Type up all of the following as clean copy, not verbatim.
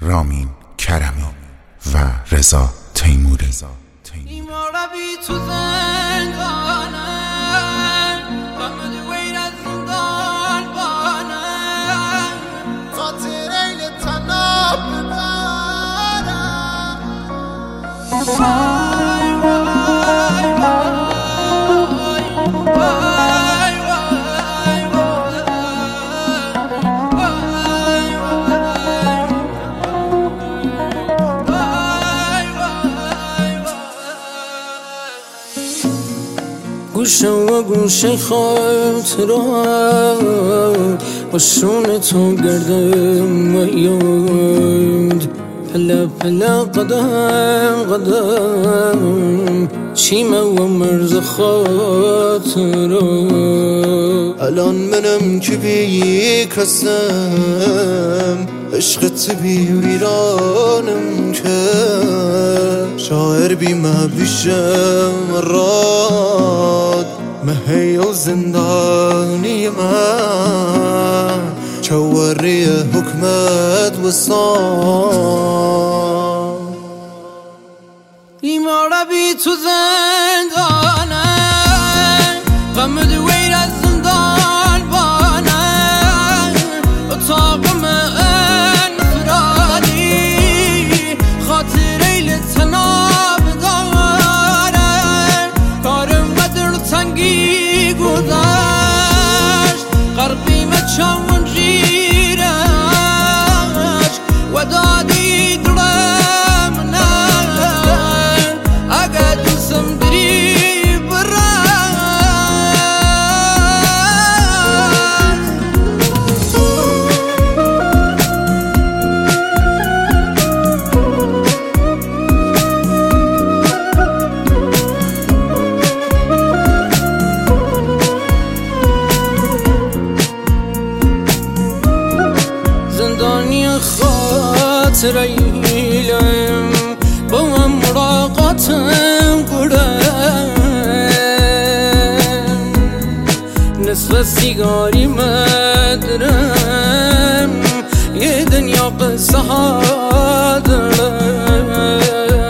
رامین کرمی و رضا تیموری. گوشه و گوشه خاطرات با شون تو گردم و یاد، پله پله قدم قدم چیمه و مرز خاطرات. الان منم که بی کسم عشقت بی ویرانم که شاعر بی مبیشم راد مهی و زندانی من چواری حکمت و سان. بیماره بی تو زندانه غم دویر از زندان بانه اتاق من فرادی خاطره لطناب داره کارم قدر تنگی گذشت قربیم چون جیرش و دادی درم نه اگه دوستم دری خاطره‌ایم با هم مراقاتم گرم نصف سیگاری مدرم یه دنیا قصه ها دارم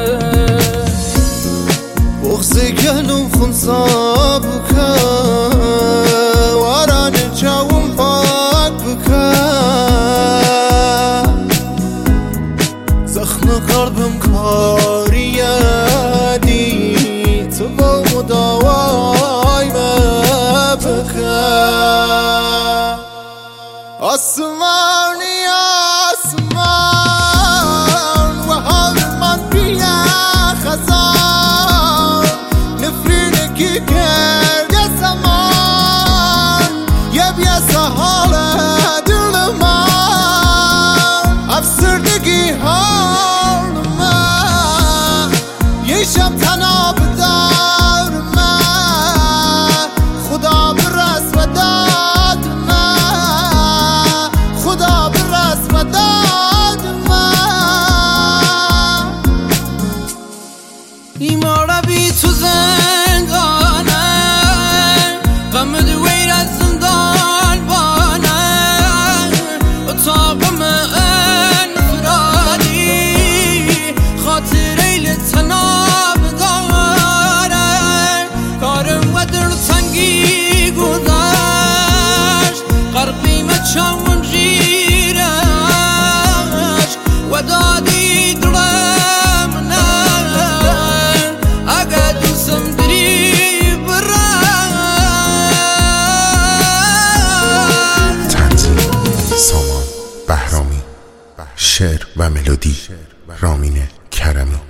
بغضی گلوم خونسا بکن واران جاوم پاک بکن زخم قلبم کاریدی تو با مداوای بکن. آسمانی آسمان و حال من بیا خزان نفرینه کی کرد زمان یه بیاسه حال دل من افسردگی حال من یه شب تنها بدار من خدا برس و داد من خدا برس و داد من. بیماره بی تو زندانه غم دویر از زندان بانه اتاق من فرادی خاطره لطناب داره کارم و در تنگی گذشت قربیم چون جیرش و دادی درم نه اگه دوستم دری برد. تنظیم سامان بهرامی، شعر و ملودی رامین کرمی.